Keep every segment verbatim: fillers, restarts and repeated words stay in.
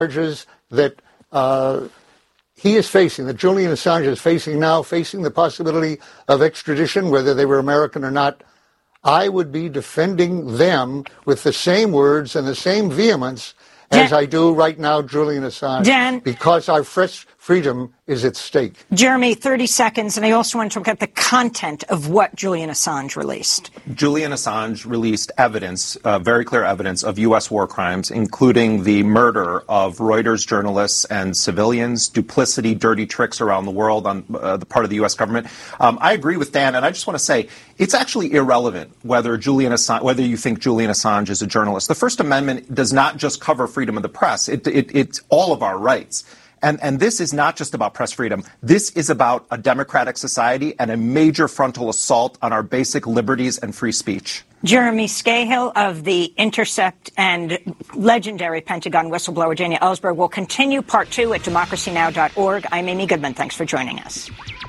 charges that uh, he is facing, that Julian Assange is facing now, facing the possibility of extradition, whether they were American or not, I would be defending them with the same words and the same vehemence Dan, as I do right now Julian Assange, Dan, because our fresh freedom is at stake. Jeremy, thirty seconds, and I also want to look at the content of what Julian Assange released. Julian Assange released evidence, uh, very clear evidence, of U S war crimes, including the murder of Reuters journalists and civilians, duplicity, dirty tricks around the world on uh, the part of the U S government. Um, I agree with Dan, and I just want to say it's actually irrelevant whether Julian Assange, whether you think Julian Assange is a journalist. The First Amendment does not just cover freedom of the press; it, it, it's all of our rights. And, and this is not just about press freedom. This is about a democratic society and a major frontal assault on our basic liberties and free speech. Jeremy Scahill of The Intercept and legendary Pentagon whistleblower Daniel Ellsberg will continue part two at democracy now dot org. I'm Amy Goodman. Thanks for joining us.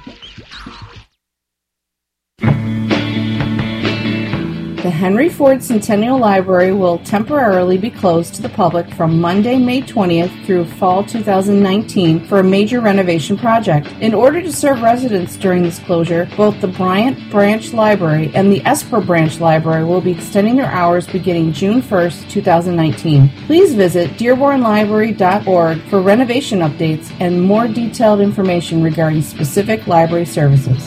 The Henry Ford Centennial Library will temporarily be closed to the public from Monday, May twentieth through fall two thousand nineteen for a major renovation project. In order to serve residents during this closure, both the Bryant Branch Library and the Esper Branch Library will be extending their hours beginning June first, two thousand nineteen. Please visit dearborn library dot org for renovation updates and more detailed information regarding specific library services.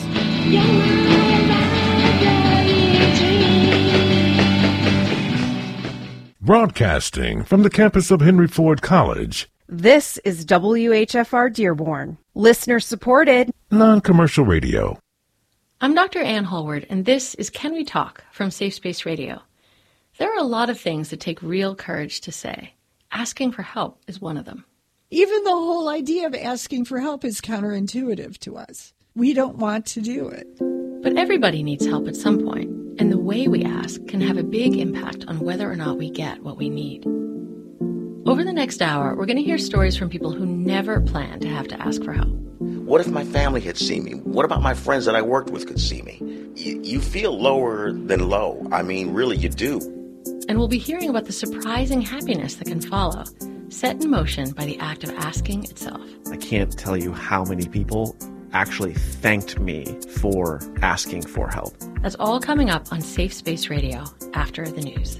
Broadcasting from the campus of Henry Ford College. This is W H F R Dearborn. Listener supported. Non-commercial radio. I'm Doctor Ann Hallward, and this is Can We Talk from Safe Space Radio. There are a lot of things that take real courage to say. Asking for help is one of them. Even the whole idea of asking for help is counterintuitive to us. We don't want to do it. But everybody needs help at some point, and the way we ask can have a big impact on whether or not we get what we need. Over the next hour, we're going to hear stories from people who never planned to have to ask for help. What if my family had seen me? What about my friends that I worked with could see me? You, you feel lower than low. I mean, really, you do. And we'll be hearing about the surprising happiness that can follow, set in motion by the act of asking itself. I can't tell you how many people actually thanked me for asking for help. That's all coming up on Safe Space Radio after the news.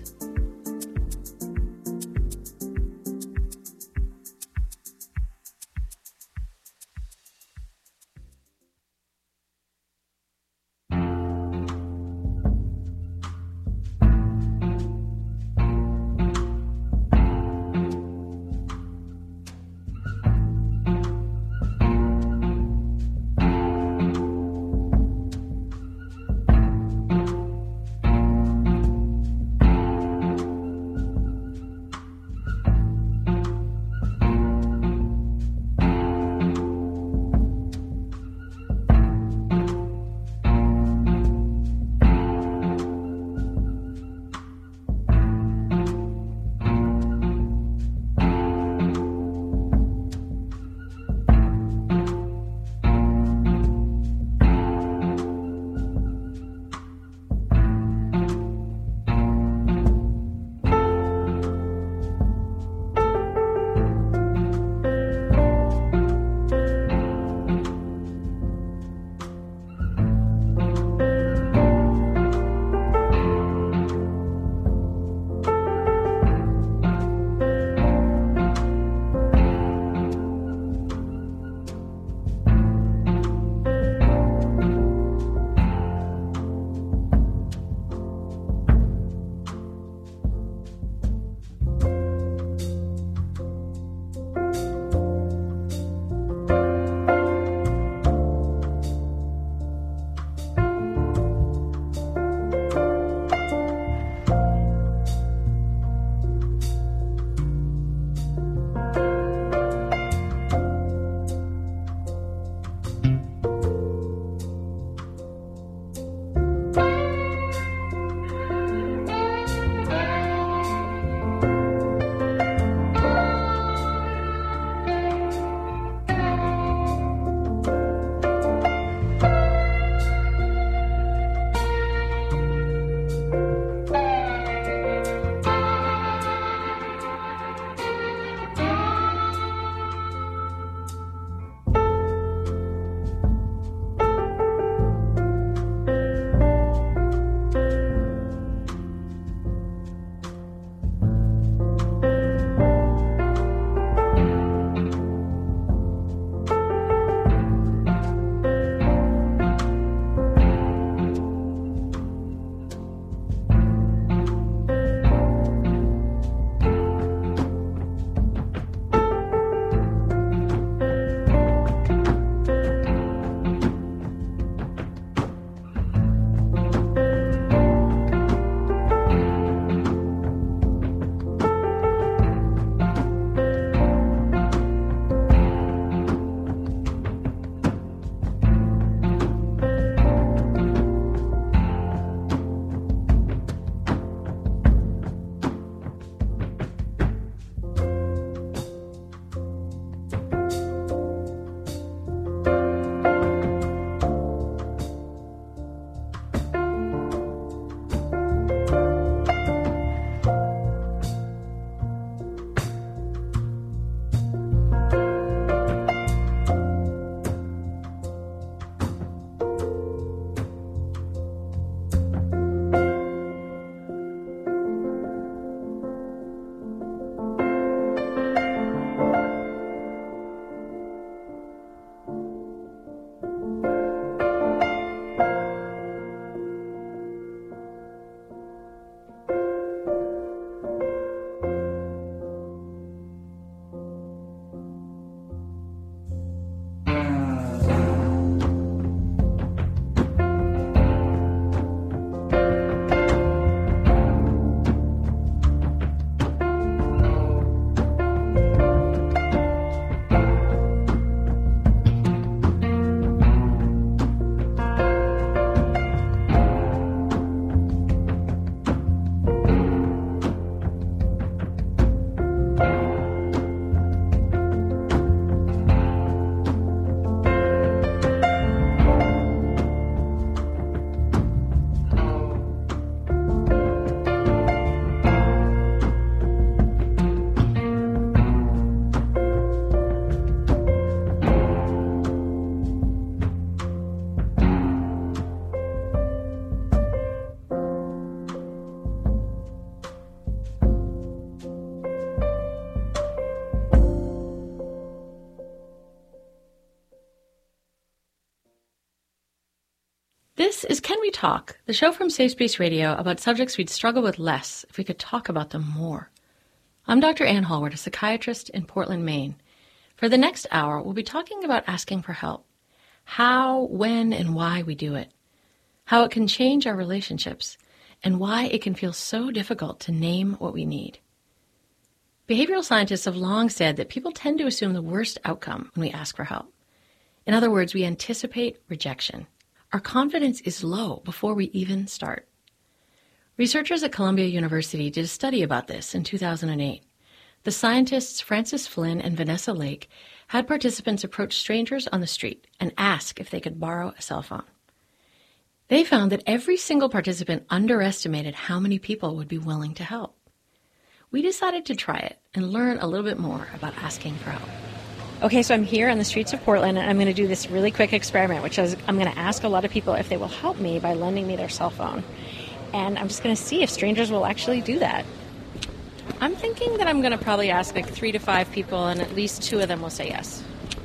Can We Talk, the show from Safe Space Radio about subjects we'd struggle with less if we could talk about them more. I'm Doctor Ann Hallward, a psychiatrist in Portland, Maine. For the next hour, we'll be talking about asking for help, how, when, and why we do it, how it can change our relationships, and why it can feel so difficult to name what we need. Behavioral scientists have long said that people tend to assume the worst outcome when we ask for help. In other words, we anticipate rejection. Our confidence is low before we even start. Researchers at Columbia University did a study about this in two thousand eight. The scientists Francis Flynn and Vanessa Lake had participants approach strangers on the street and ask if they could borrow a cell phone. They found that every single participant underestimated how many people would be willing to help. We decided to try it and learn a little bit more about asking for help. Okay, so I'm here on the streets of Portland, and I'm going to do this really quick experiment, which is I'm going to ask a lot of people if they will help me by lending me their cell phone. And I'm just going to see if strangers will actually do that. I'm thinking that I'm going to probably ask like three to five people, and at least two of them will say yes.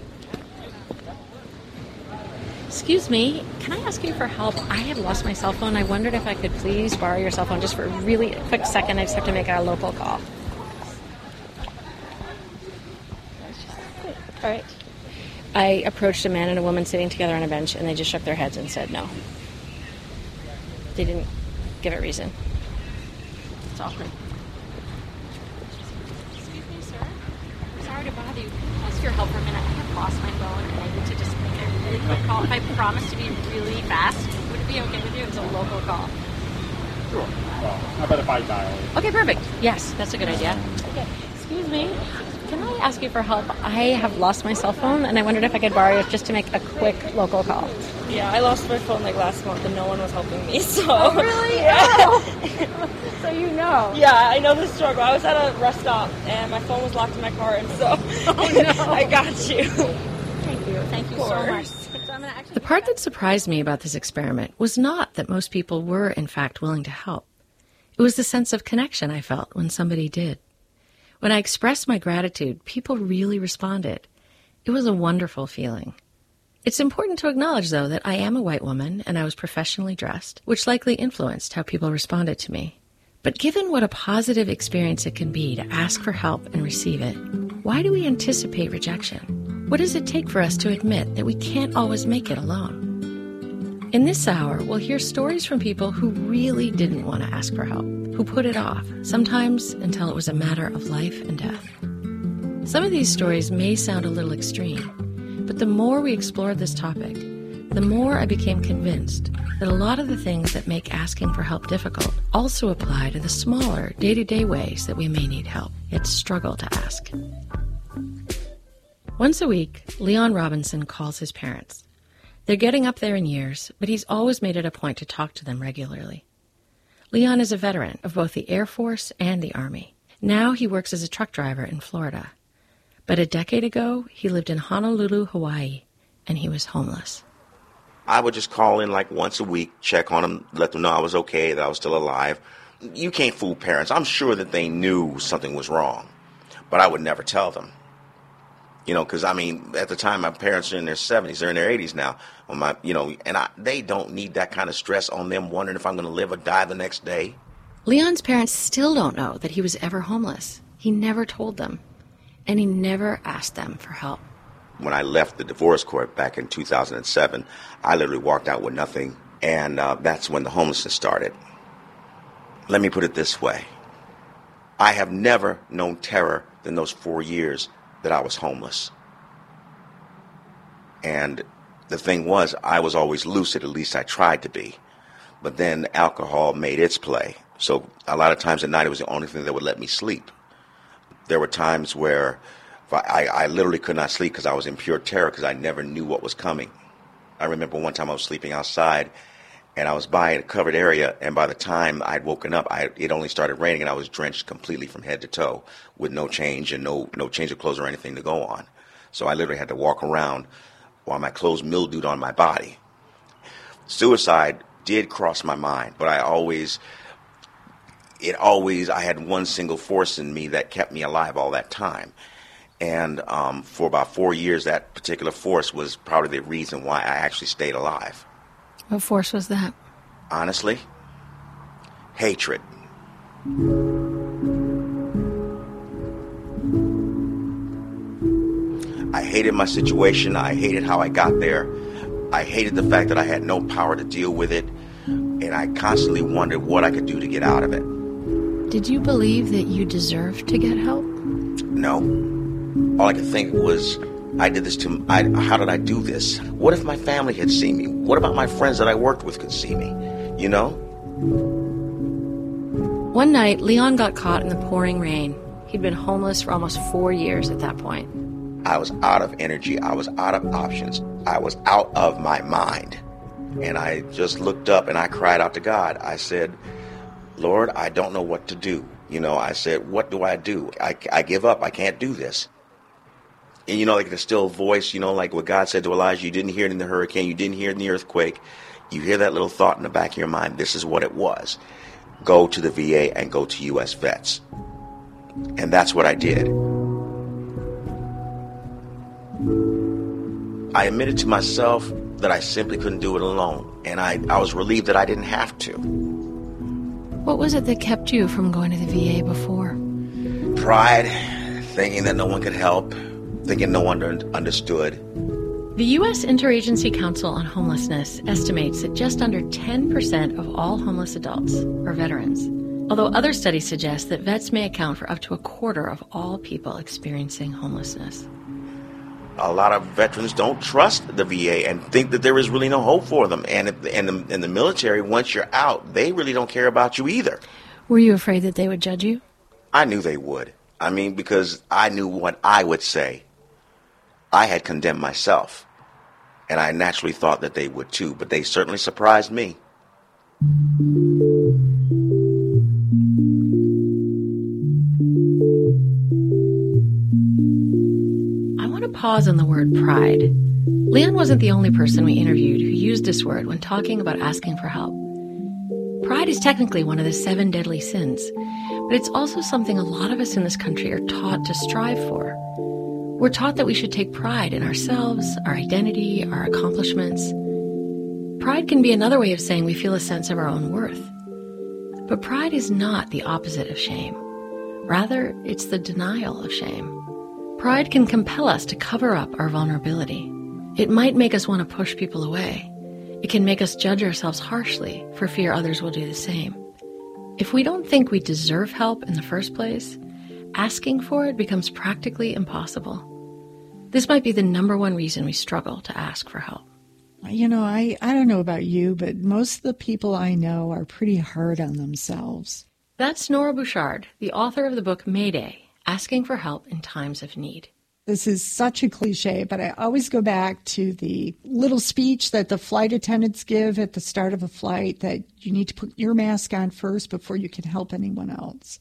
Excuse me, can I ask you for help? I have lost my cell phone. I wondered if I could please borrow your cell phone just for a really quick second. I just have to make a local call. All right. I approached a man and a woman sitting together on a bench, and they just shook their heads and said no. They didn't give a reason. It's awkward. Excuse me, sir. I'm sorry to bother you. Can I ask your help for a minute? I have lost my phone, and I need to just make a really quick call. If I promise to be really fast, would it be okay with you? It's a local call. Sure. Well, how about if I dial it? Okay, perfect. Yes, that's a good idea. Okay. Excuse me. Can I ask you for help? I have lost my cell phone, and I wondered if I could borrow it just to make a quick local call. Yeah, I lost my phone like last month, and no one was helping me, so... Oh, really? Yeah. Oh. So you know. Yeah, I know the struggle. I was at a rest stop, and my phone was locked in my car, and so oh, no. I got you. Thank you. Thank you so much. The part that surprised me about this experiment was not that most people were, in fact, willing to help. It was the sense of connection I felt when somebody did. When I expressed my gratitude, people really responded. It was a wonderful feeling. It's important to acknowledge, though, that I am a white woman and I was professionally dressed, which likely influenced how people responded to me. But given what a positive experience it can be to ask for help and receive it, why do we anticipate rejection? What does it take for us to admit that we can't always make it alone? In this hour, we'll hear stories from people who really didn't want to ask for help, who put it off, sometimes until it was a matter of life and death. Some of these stories may sound a little extreme, but the more we explored this topic, the more I became convinced that a lot of the things that make asking for help difficult also apply to the smaller, day-to-day ways that we may need help, yet struggle to ask. Once a week, Leon Robinson calls his parents. They're getting up there in years, but he's always made it a point to talk to them regularly. Leon is a veteran of both the Air Force and the Army. Now he works as a truck driver in Florida. But a decade ago, he lived in Honolulu, Hawaii, and he was homeless. I would just call in like once a week, check on them, let them know I was okay, that I was still alive. You can't fool parents. I'm sure that they knew something was wrong, but I would never tell them. You know, because, I mean, at the time, my parents are in their seventies. They're in their eighties now. Well, my, you know, and I, they don't need that kind of stress on them wondering if I'm going to live or die the next day. Leon's parents still don't know that he was ever homeless. He never told them, and he never asked them for help. When I left the divorce court back in two thousand seven, I literally walked out with nothing, and uh, that's when the homelessness started. Let me put it this way. I have never known terror in those four years that I was homeless. And the thing was, I was always lucid, at least I tried to be. But then alcohol made its play. So a lot of times at night, it was the only thing that would let me sleep. There were times where I, I literally could not sleep because I was in pure terror because I never knew what was coming. I remember one time I was sleeping outside, and I was by a covered area, and by the time I'd woken up, I, it only started raining, and I was drenched completely from head to toe with no change and no no change of clothes or anything to go on. So I literally had to walk around while my clothes mildewed on my body. Suicide did cross my mind, but I always, it always, I had one single force in me that kept me alive all that time. And um, for about four years, that particular force was probably the reason why I actually stayed alive. What force was that? Honestly, hatred. I hated my situation. I hated how I got there. I hated the fact that I had no power to deal with it. And I constantly wondered what I could do to get out of it. Did you believe that you deserved to get help? No. All I could think was, I did this to, I, how did I do this? What if my family had seen me? What about my friends that I worked with could see me? You know? One night, Leon got caught in the pouring rain. He'd been homeless for almost four years at that point. I was out of energy. I was out of options. I was out of my mind. And I just looked up and I cried out to God. I said, Lord, I don't know what to do. You know, I said, what do I do? I, I give up. I can't do this. And, you know, like the still voice, you know, like what God said to Elijah, you didn't hear it in the hurricane. You didn't hear it in the earthquake. You hear that little thought in the back of your mind. This is what it was. Go to the V A and go to U S Vets. And that's what I did. I admitted to myself that I simply couldn't do it alone. And I, I was relieved that I didn't have to. What was it that kept you from going to the V A before? Pride, thinking that no one could help, thinking no one understood. The U S Interagency Council on Homelessness estimates that just under ten percent of all homeless adults are veterans, although other studies suggest that vets may account for up to a quarter of all people experiencing homelessness. A lot of veterans don't trust the V A and think that there is really no hope for them. And in the, in the military, once you're out, they really don't care about you either. Were you afraid that they would judge you? I knew they would. I mean, because I knew what I would say. I had condemned myself, and I naturally thought that they would too, but they certainly surprised me. I want to pause on the word pride. Leon wasn't the only person we interviewed who used this word when talking about asking for help. Pride is technically one of the seven deadly sins, but it's also something a lot of us in this country are taught to strive for. We're taught that we should take pride in ourselves, our identity, our accomplishments. Pride can be another way of saying we feel a sense of our own worth. But pride is not the opposite of shame. Rather, it's the denial of shame. Pride can compel us to cover up our vulnerability. It might make us want to push people away. It can make us judge ourselves harshly for fear others will do the same. If we don't think we deserve help in the first place, asking for it becomes practically impossible. This might be the number one reason we struggle to ask for help. You know, I, I don't know about you, but most of the people I know are pretty hard on themselves. That's Nora Bouchard, the author of the book Mayday, Asking for Help in Times of Need. This is such a cliche, but I always go back to the little speech that the flight attendants give at the start of a flight, that you need to put your mask on first before you can help anyone else.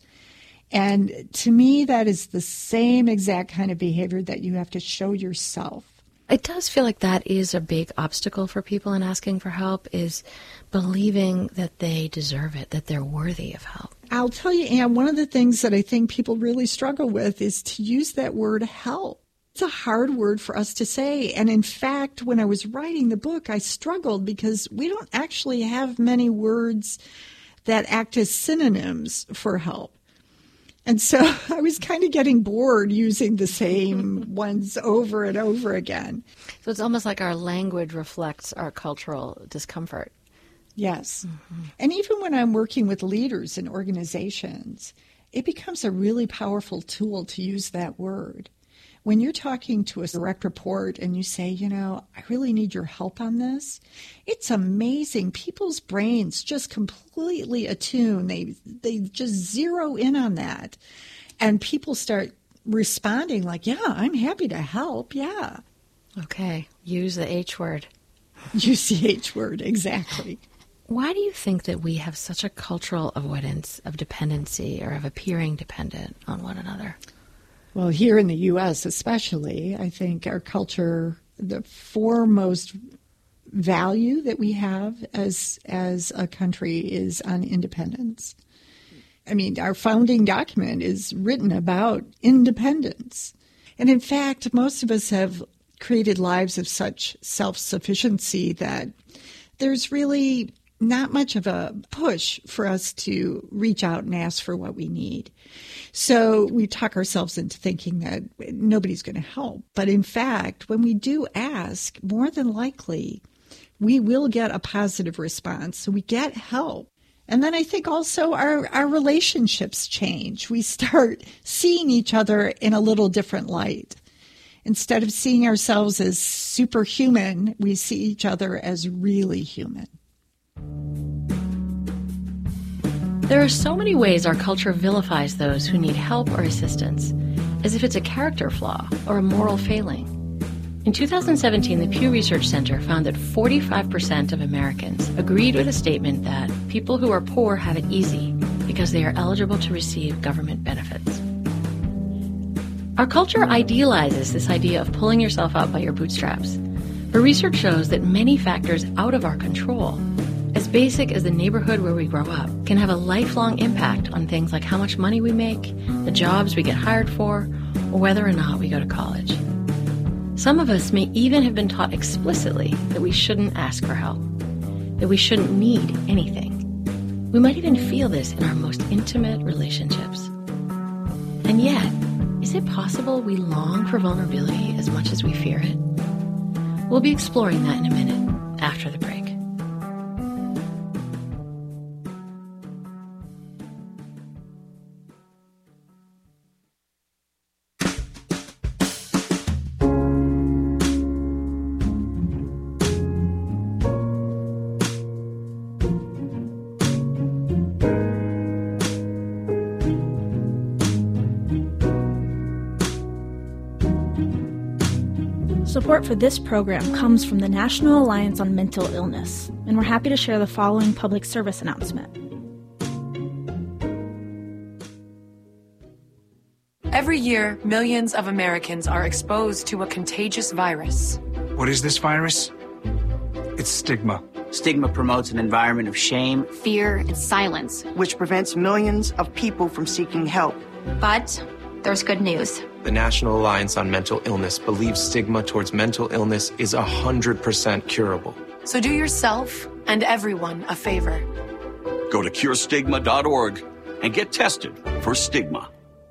And to me, that is the same exact kind of behavior that you have to show yourself. It does feel like that is a big obstacle for people in asking for help, is believing that they deserve it, that they're worthy of help. I'll tell you, Anne, one of the things that I think people really struggle with is to use that word help. It's a hard word for us to say. And in fact, when I was writing the book, I struggled because we don't actually have many words that act as synonyms for help. And so I was kind of getting bored using the same ones over and over again. So it's almost like our language reflects our cultural discomfort. Yes. Mm-hmm. And even when I'm working with leaders in organizations, it becomes a really powerful tool to use that word. When you're talking to a direct report and you say, you know, I really need your help on this, it's amazing. People's brains just completely attune. They they just zero in on that. And people start responding like, yeah, I'm happy to help. Yeah. Okay. Use the H word. Use the H word. Exactly. Why do you think that we have such a cultural avoidance of dependency or of appearing dependent on one another? Well, here in the U S especially, I think our culture, the foremost value that we have as as a country is on independence. I mean, our founding document is written about independence. And in fact, most of us have created lives of such self-sufficiency that there's really not much of a push for us to reach out and ask for what we need. So we talk ourselves into thinking that nobody's going to help. But in fact, when we do ask, more than likely, we will get a positive response. So we get help. And then I think also our, our relationships change. We start seeing each other in a little different light. Instead of seeing ourselves as superhuman, we see each other as really human. There are so many ways our culture vilifies those who need help or assistance, as if it's a character flaw or a moral failing. In two thousand seventeen, the Pew Research Center found that forty-five percent of Americans agreed with a statement that people who are poor have it easy because they are eligible to receive government benefits. Our culture idealizes this idea of pulling yourself up by your bootstraps, but research shows that many factors out of our control, as basic as the neighborhood where we grow up, can have a lifelong impact on things like how much money we make, the jobs we get hired for, or whether or not we go to college. Some of us may even have been taught explicitly that we shouldn't ask for help, that we shouldn't need anything. We might even feel this in our most intimate relationships. And yet, is it possible we long for vulnerability as much as we fear it? We'll be exploring that in a minute, after the break. Support for this program comes from the National Alliance on Mental Illness, and we're happy to share the following public service announcement. Every year, millions of Americans are exposed to a contagious virus. What is this virus? It's stigma. Stigma promotes an environment of shame, fear, and silence, which prevents millions of people from seeking help. But there's good news. The National Alliance on Mental Illness believes stigma towards mental illness is one hundred percent curable. So do yourself and everyone a favor. Go to cure stigma dot org and get tested for stigma.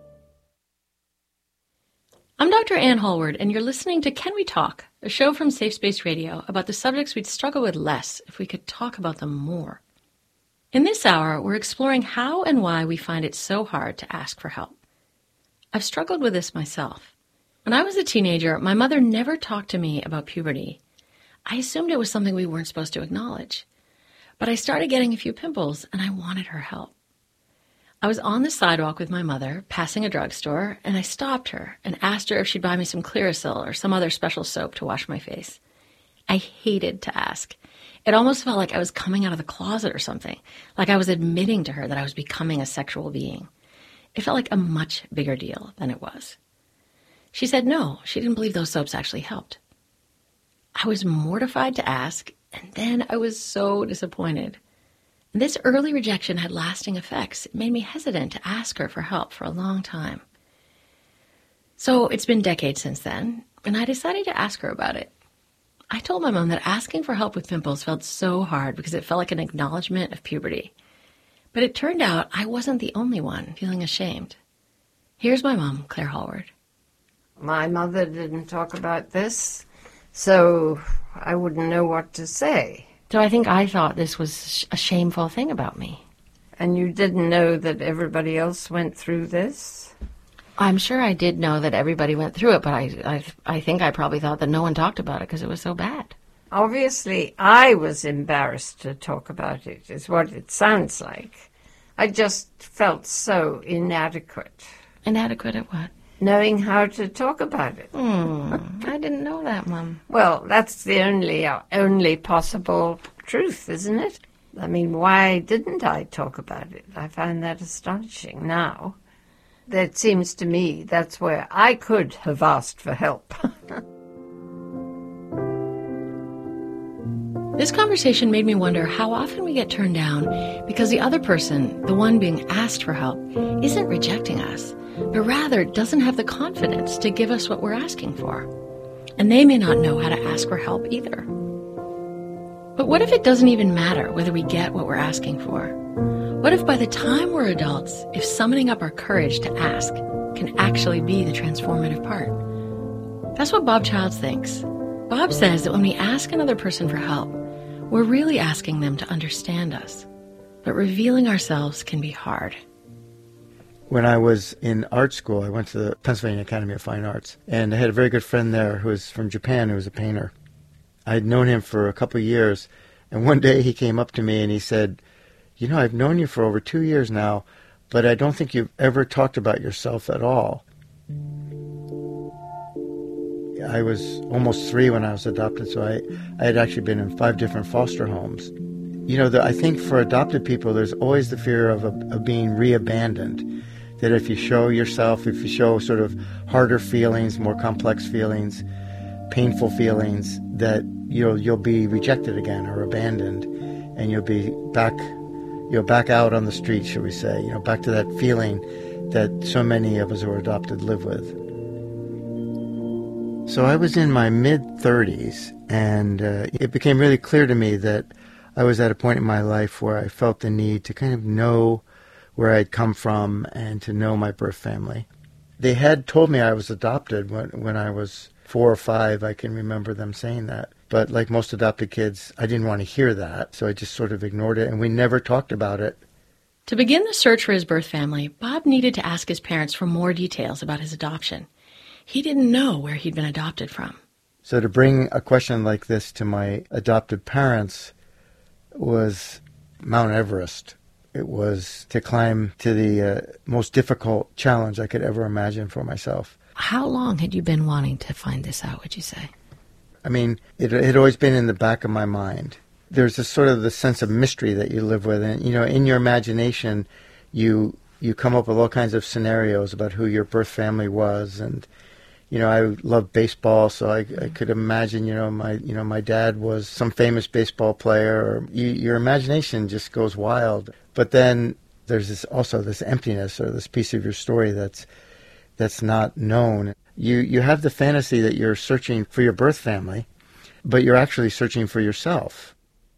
I'm Doctor Ann Hallward, and you're listening to Can We Talk, a show from Safe Space Radio about the subjects we'd struggle with less if we could talk about them more. In this hour, we're exploring how and why we find it so hard to ask for help. I've struggled with this myself. When I was a teenager, my mother never talked to me about puberty. I assumed it was something we weren't supposed to acknowledge. But I started getting a few pimples, and I wanted her help. I was on the sidewalk with my mother, passing a drugstore, and I stopped her and asked her if she'd buy me some Clearasil or some other special soap to wash my face. I hated to ask. It almost felt like I was coming out of the closet or something, like I was admitting to her that I was becoming a sexual being. It felt like a much bigger deal than it was. She said no, she didn't believe those soaps actually helped. I was mortified to ask, and then I was so disappointed. This early rejection had lasting effects. It made me hesitant to ask her for help for a long time. So it's been decades since then, and I decided to ask her about it. I told my mom that asking for help with pimples felt so hard because it felt like an acknowledgement of puberty. But it turned out I wasn't the only one feeling ashamed. Here's my mom, Claire Hallward. My mother didn't talk about this, so I wouldn't know what to say. So I think I thought this was a shameful thing about me. And you didn't know that everybody else went through this? I'm sure I did know that everybody went through it, but I, I, I think I probably thought that no one talked about it because it was so bad. Obviously, I was embarrassed to talk about it, is what it sounds like. I just felt so inadequate. Inadequate at what? Knowing how to talk about it. Hmm, I didn't know that, Mom. Well, that's the only, uh, only possible truth, isn't it? I mean, why didn't I talk about it? I find that astonishing now. That seems to me that's where I could have asked for help. This conversation made me wonder how often we get turned down because the other person, the one being asked for help, isn't rejecting us, but rather doesn't have the confidence to give us what we're asking for. And they may not know how to ask for help either. But what if it doesn't even matter whether we get what we're asking for? What if by the time we're adults, if summoning up our courage to ask can actually be the transformative part? That's what Bob Childs thinks. Bob says that when we ask another person for help, we're really asking them to understand us. But revealing ourselves can be hard. When I was in art school, I went to the Pennsylvania Academy of Fine Arts, and I had a very good friend there who was from Japan, who was a painter. I'd known him for a couple of years, and one day he came up to me and he said, you know, I've known you for over two years now, but I don't think you've ever talked about yourself at all. I was almost three when I was adopted, so I, I had actually been in five different foster homes. You know, the, I think for adopted people, there's always the fear of, of being re-abandoned, that if you show yourself, if you show sort of harder feelings, more complex feelings, painful feelings, that you'll, you'll be rejected again or abandoned, and you'll be back, you'll back out on the street, shall we say, you know, back to that feeling that so many of us who are adopted live with. So I was in my mid-thirties, and uh, it became really clear to me that I was at a point in my life where I felt the need to kind of know where I'd come from and to know my birth family. They had told me I was adopted when, when I was four or five. I can remember them saying that. But like most adopted kids, I didn't want to hear that, so I just sort of ignored it, and we never talked about it. To begin the search for his birth family, Bob needed to ask his parents for more details about his adoption. He didn't know where he'd been adopted from. So to bring a question like this to my adopted parents was Mount Everest. It was to climb to the uh, most difficult challenge I could ever imagine for myself. How long had you been wanting to find this out, would you say? I mean, it had always been in the back of my mind. There's this sort of the sense of mystery that you live with. And, you know, in your imagination, you you come up with all kinds of scenarios about who your birth family was. And, you know, I love baseball, so I, I could imagine, you know, my you know my dad was some famous baseball player. Or you, your imagination just goes wild. But then there's this also this emptiness or this piece of your story that's that's not known. You you have the fantasy that you're searching for your birth family, but you're actually searching for yourself.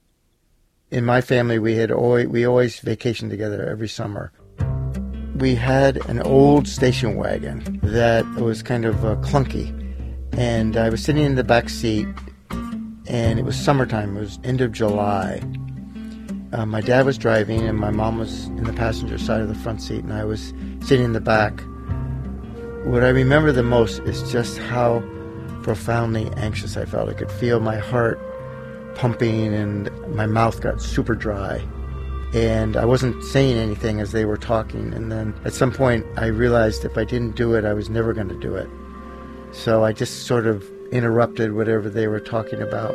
In my family, we had always, we always vacationed together every summer. We had an old station wagon that was kind of uh, clunky, and I was sitting in the back seat, and it was summertime. It was end of July. Uh, my dad was driving, and my mom was in the passenger side of the front seat, and I was sitting in the back. What I remember the most is just how profoundly anxious I felt. I could feel my heart pumping, and my mouth got super dry. And I wasn't saying anything as they were talking. And then at some point I realized if I didn't do it, I was never going to do it. So I just sort of interrupted whatever they were talking about.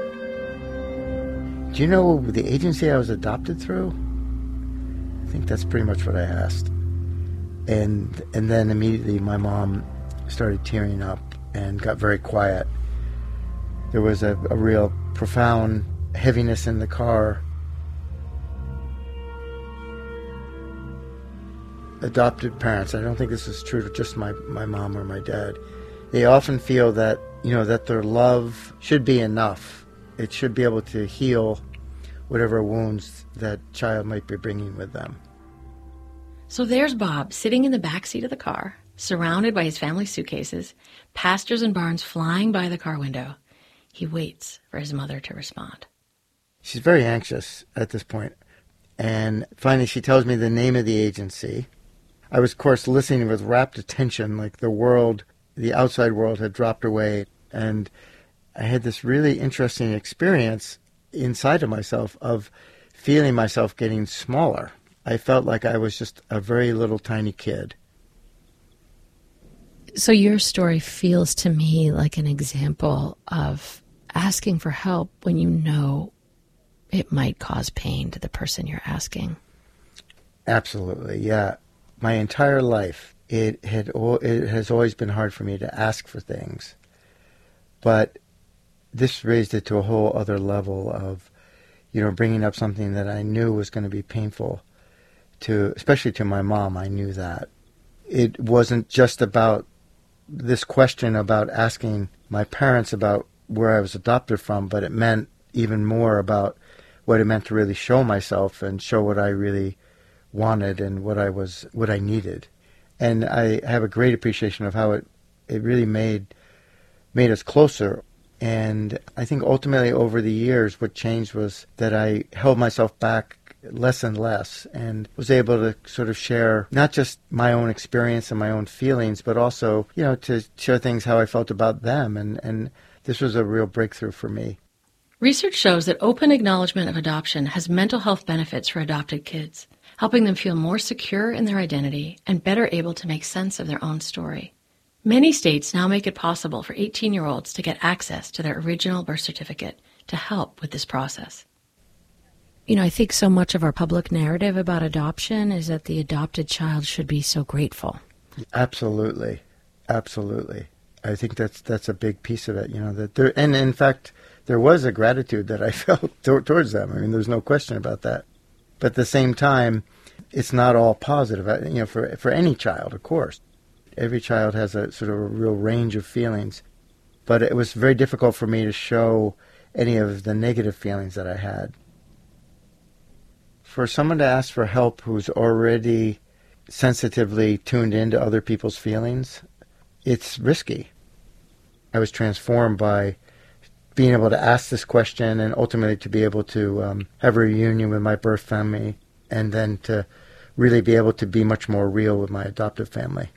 Do you know the agency I was adopted through? I think that's pretty much what I asked. And and then immediately my mom started tearing up and got very quiet. There was a, a real profound heaviness in the car. Adopted parents, I don't think this is true to just my, my mom or my dad. They often feel that, you know, that their love should be enough. It should be able to heal whatever wounds that child might be bringing with them. So there's Bob sitting in the back seat of the car, surrounded by his family suitcases, pastures and barns flying by the car window. He waits for his mother to respond. She's very anxious at this point. And finally she tells me the name of the agency. I was, of course, listening with rapt attention, like the world, the outside world had dropped away. And I had this really interesting experience inside of myself of feeling myself getting smaller. I felt like I was just a very little tiny kid. So your story feels to me like an example of asking for help when you know it might cause pain to the person you're asking. Absolutely, yeah. My entire life, it had it has always been hard for me to ask for things. But this raised it to a whole other level of, you know, bringing up something that I knew was going to be painful to, especially to my mom. I knew that. It wasn't just about this question about asking my parents about where I was adopted from, but it meant even more about what it meant to really show myself and show what I really wanted and what I was, what I needed. And I have a great appreciation of how it, it really made made us closer. And I think ultimately over the years what changed was that I held myself back less and less and was able to sort of share not just my own experience and my own feelings, but also, you know, to share things how I felt about them. And, and this was a real breakthrough for me. Research shows that open acknowledgement of adoption has mental health benefits for adopted kids, helping them feel more secure in their identity and better able to make sense of their own story. Many states now make it possible for eighteen-year-olds to get access to their original birth certificate to help with this process. You know, I think so much of our public narrative about adoption is that the adopted child should be so grateful. Absolutely. Absolutely. I think that's that's a big piece of it, you know, that there, and in fact, there was a gratitude that I felt t- towards them. I mean, there's no question about that. But at the same time, it's not all positive, you know, for for any child, of course. Every child has a sort of a real range of feelings. But it was very difficult for me to show any of the negative feelings that I had. For someone to ask for help who's already sensitively tuned into other people's feelings, it's risky. I was transformed by being able to ask this question and ultimately to be able to um, have a reunion with my birth family and then to really be able to be much more real with my adoptive family.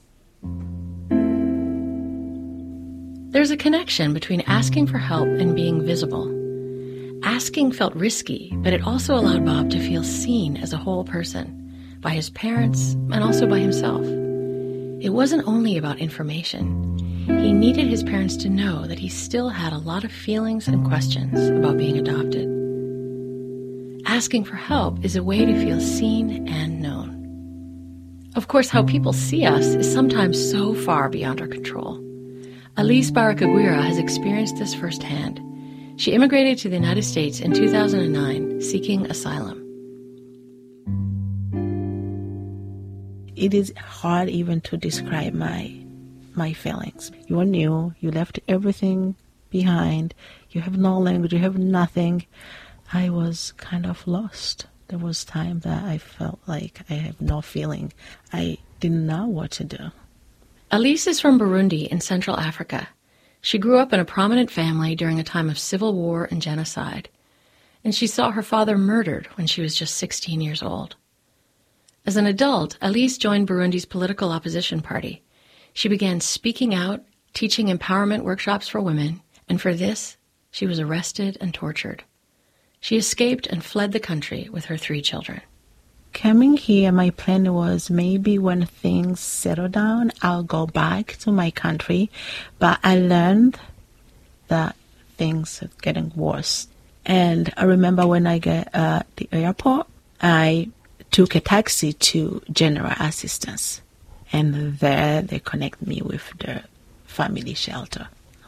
There's a connection between asking for help and being visible. Asking felt risky, but it also allowed Bob to feel seen as a whole person, by his parents and also by himself. It wasn't only about information. He needed his parents to know that he still had a lot of feelings and questions about being adopted. Asking for help is a way to feel seen and known. Of course, how people see us is sometimes so far beyond our control. Elise Barakaguira has experienced this firsthand. She immigrated to the United States in two thousand nine, seeking asylum. It is hard even to describe my my feelings. You are new, you left everything behind, you have no language, you have nothing. I was kind of lost. There was time that I felt like I have no feeling. I didn't know what to do. Elise is from Burundi in Central Africa. She grew up in a prominent family during a time of civil war and genocide, and she saw her father murdered when she was just sixteen years old. As an adult, Elise joined Burundi's political opposition party. She began speaking out, teaching empowerment workshops for women, and for this, she was arrested and tortured. She escaped and fled the country with her three children. Coming here, my plan was maybe when things settle down, I'll go back to my country. But I learned that things are getting worse. And I remember when I got at the airport, I took a taxi to General Assistance. And there they connected me with the family shelter.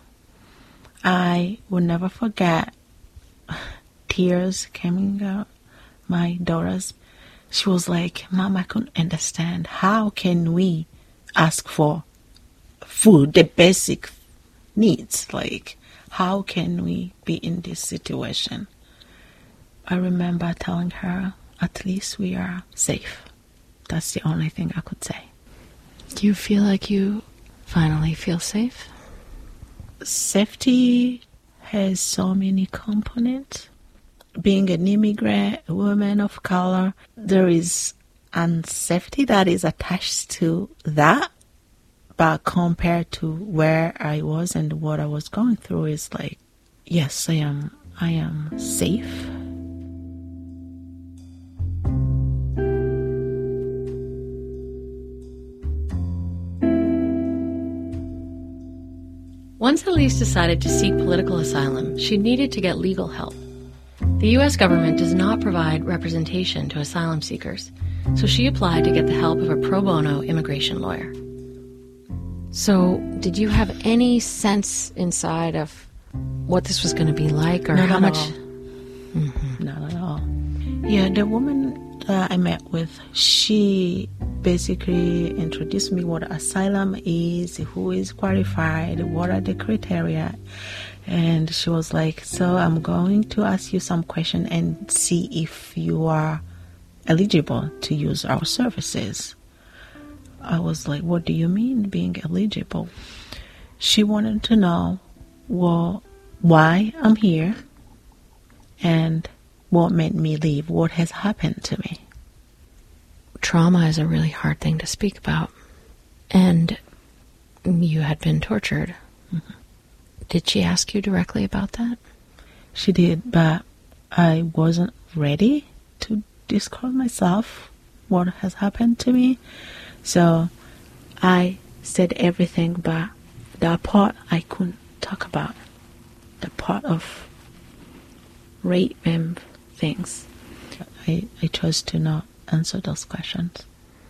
I will never forget tears coming out my daughter's. She was like, Mom, I couldn't understand. How can we ask for food, the basic needs? Like, how can we be in this situation? I remember telling her, at least we are safe. That's the only thing I could say. Do you feel like you finally feel safe? Safety has so many components. Being an immigrant, a woman of color, there is unsafety that is attached to that. But compared to where I was and what I was going through, is like, yes, I am, I am safe. Once Elise decided to seek political asylum, she needed to get legal help. The U S government does not provide representation to asylum seekers, so she applied to get the help of a pro bono immigration lawyer. So, did you have any sense inside of what this was going to be like, or Not how at much? all. Mm-hmm. Not at all. Yeah, the woman that I met with, she basically introduced me what asylum is, who is qualified, what are the criteria. And she was like, so I'm going to ask you some questions and see if you are eligible to use our services. I was like, what do you mean being eligible? She wanted to know, well, why I'm here and what made me leave, what has happened to me. Trauma is a really hard thing to speak about. And you had been tortured. Mm-hmm. Did she ask you directly about that? She did, but I wasn't ready to disclose myself, what has happened to me. So I said everything, but the part I couldn't talk about, the part of rape and things, I, I chose to not answer those questions.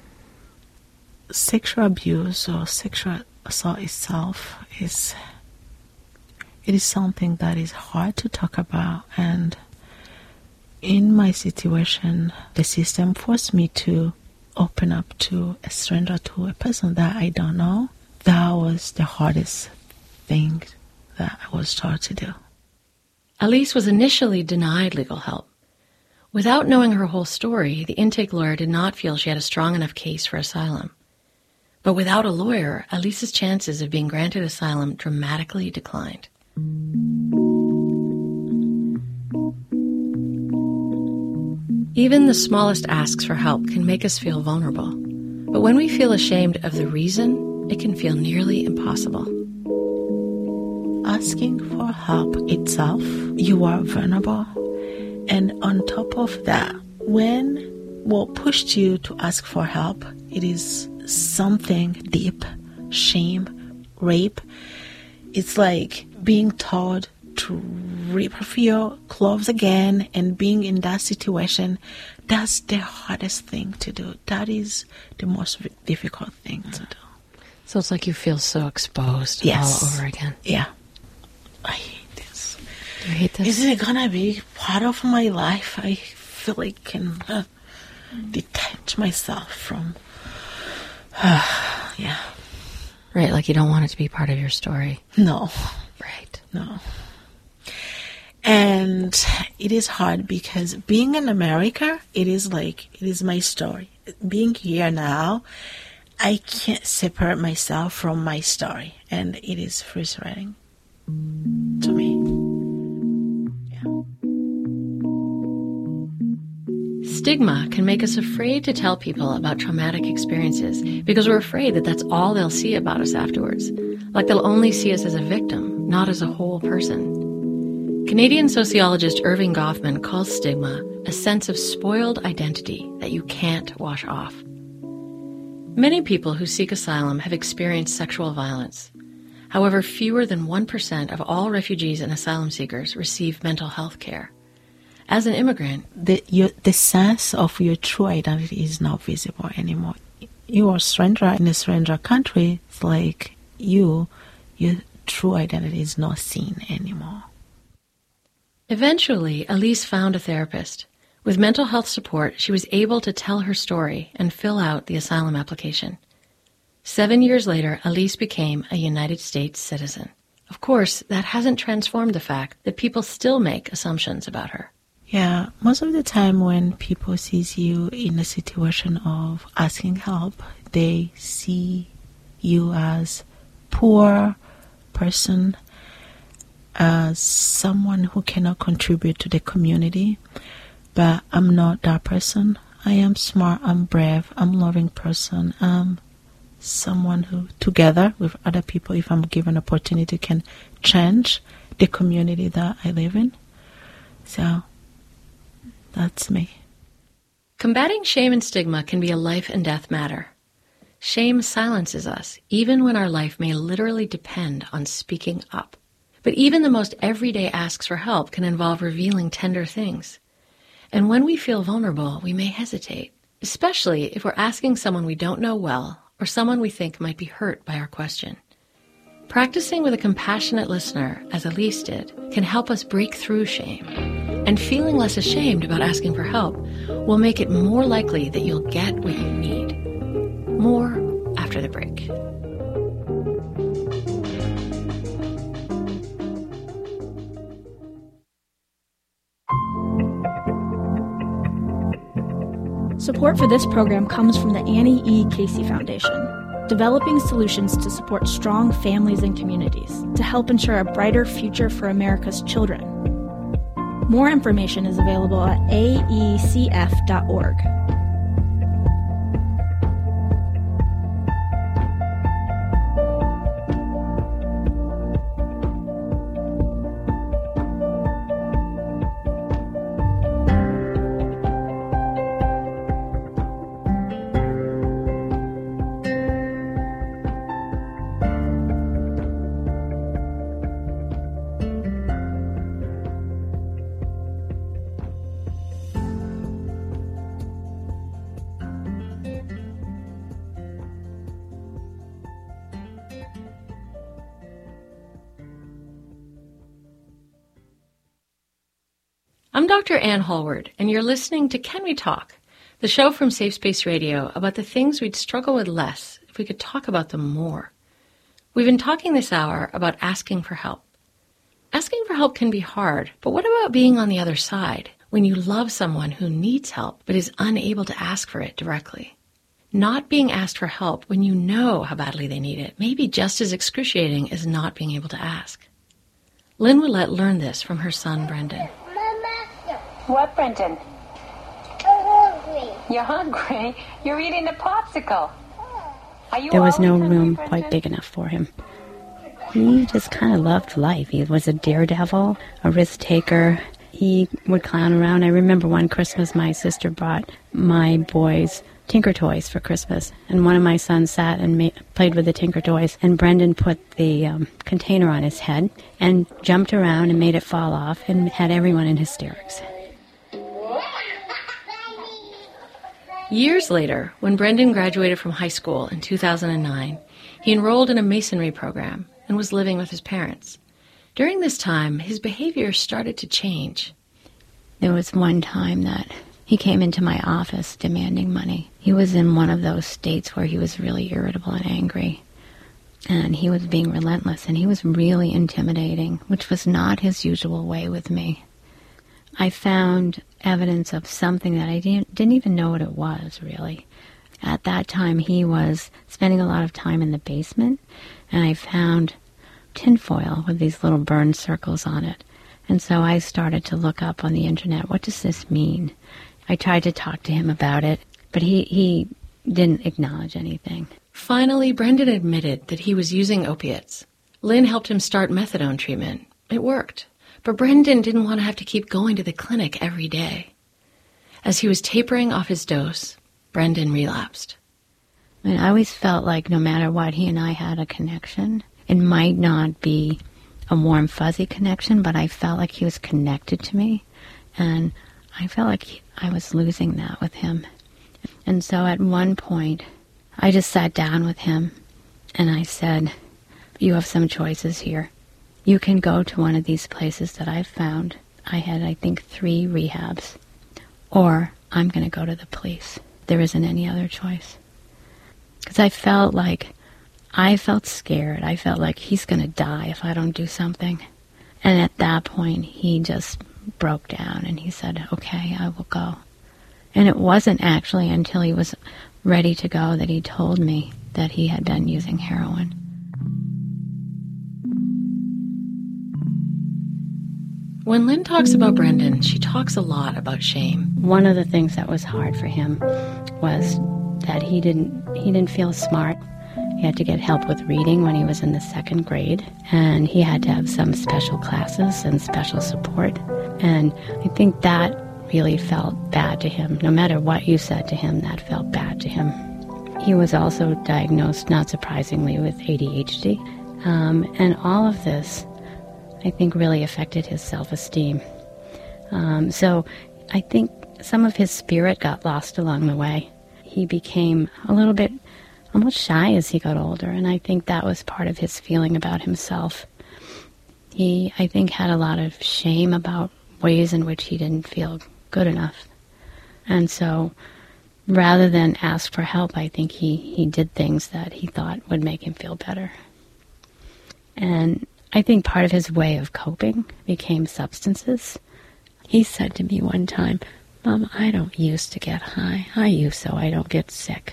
Sexual abuse or sexual assault itself is... It is something that is hard to talk about, and in my situation, the system forced me to open up to a stranger, to a person that I don't know. That was the hardest thing that I was taught to do. Elise was initially denied legal help. Without knowing her whole story, the intake lawyer did not feel she had a strong enough case for asylum. But without a lawyer, Elise's chances of being granted asylum dramatically declined. Even the smallest asks for help can make us feel vulnerable. But when we feel ashamed of the reason, it can feel nearly impossible. Asking for help itself, you are vulnerable. And on top of that, when what pushed you to ask for help, it is something deep, shame, rape. It's like being told to rip off your clothes again, and being in that situation, that's the hardest thing to do. That is the most difficult thing to do. So it's like you feel so exposed yes. all over again. Yeah. I hate this. Do you hate this? Is it going to be part of my life? I feel like I can uh, detach myself from... Uh, yeah. Right, like you don't want it to be part of your story. No. Right. No. And it is hard because being in America, it is like, it is my story. Being here now, I can't separate myself from my story. And it is frustrating to me. Stigma can make us afraid to tell people about traumatic experiences because we're afraid that that's all they'll see about us afterwards. Like they'll only see us as a victim, not as a whole person. Canadian sociologist Irving Goffman calls stigma a sense of spoiled identity that you can't wash off. Many people who seek asylum have experienced sexual violence. However, fewer than one percent of all refugees and asylum seekers receive mental health care. As an immigrant, the, your, the sense of your true identity is not visible anymore. You are a stranger in a stranger country. It's like you, your true identity is not seen anymore. Eventually, Elise found a therapist. With mental health support, she was able to tell her story and fill out the asylum application. Seven years later, Elise became a United States citizen. Of course, that hasn't transformed the fact that people still make assumptions about her. Yeah, most of the time when people see you in a situation of asking help, they see you as poor person, as someone who cannot contribute to the community. But I'm not that person. I am smart, I'm brave, I'm a loving person. I'm someone who, together with other people, if I'm given opportunity, can change the community that I live in. So that's me. Combating shame and stigma can be a life and death matter. Shame silences us, even when our life may literally depend on speaking up. But even the most everyday asks for help can involve revealing tender things. And when we feel vulnerable, we may hesitate, especially if we're asking someone we don't know well or someone we think might be hurt by our question. Practicing with a compassionate listener, as Elise did, can help us break through shame. And feeling less ashamed about asking for help will make it more likely that you'll get what you need. More after the break. Support for this program comes from the Annie E. Casey Foundation, developing solutions to support strong families and communities to help ensure a brighter future for America's children. More information is available at A E C F dot org. I'm Doctor Ann Hallward, and you're listening to Can We Talk, the show from Safe Space Radio about the things we'd struggle with less if we could talk about them more. We've been talking this hour about asking for help. Asking for help can be hard, but what about being on the other side, when you love someone who needs help but is unable to ask for it directly? Not being asked for help when you know how badly they need it may be just as excruciating as not being able to ask. Lynn Willette learned this from her son, Brendan. What, Brendan? I'm hungry. You're hungry? You're eating a popsicle. Are you There was no always hungry, room Brendan? quite big enough for him. He just kind of loved life. He was a daredevil, a risk taker. He would clown around. I remember one Christmas my sister brought my boys Tinker Toys for Christmas, and one of my sons sat and ma- played with the Tinker Toys, and Brendan put the um, container on his head and jumped around and made it fall off and had everyone in hysterics. Years later, when Brendan graduated from high school in two thousand nine, he enrolled in a masonry program and was living with his parents. During this time, his behavior started to change. There was one time that he came into my office demanding money. He was in one of those states where he was really irritable and angry, and he was being relentless, and he was really intimidating, which was not his usual way with me. I found evidence of something that I didn't, didn't even know what it was, really. At that time, he was spending a lot of time in the basement, and I found tinfoil with these little burn circles on it. And so I started to look up on the internet, what does this mean? I tried to talk to him about it, but he, he didn't acknowledge anything. Finally, Brendan admitted that he was using opiates. Lynn helped him start methadone treatment. It worked. But Brendan didn't want to have to keep going to the clinic every day. As he was tapering off his dose, Brendan relapsed. I mean, I always felt like no matter what, he and I had a connection. It might not be a warm, fuzzy connection, but I felt like he was connected to me. And I felt like he, I was losing that with him. And so at one point, I just sat down with him and I said, you have some choices here. You can go to one of these places that I've found. I had, I think, three rehabs. Or I'm going to go to the police. There isn't any other choice. Because I felt like, I felt scared. I felt like he's going to die if I don't do something. And at that point, he just broke down and he said, okay, I will go. And it wasn't actually until he was ready to go that he told me that he had been using heroin. When Lynn talks about Brendan, she talks a lot about shame. One of the things that was hard for him was that he didn't he didn't feel smart. He had to get help with reading when he was in the second grade, and he had to have some special classes and special support. And I think that really felt bad to him. No matter what you said to him, that felt bad to him. He was also diagnosed, not surprisingly, with A D H D. Um, and all of this, I think, really affected his self-esteem. Um, so I think some of his spirit got lost along the way. He became a little bit almost shy as he got older, and I think that was part of his feeling about himself. He, I think, had a lot of shame about ways in which he didn't feel good enough. And so rather than ask for help, I think he, he did things that he thought would make him feel better. And I think part of his way of coping became substances. He said to me one time, "Mom, I don't use to get high. I use so I don't get sick."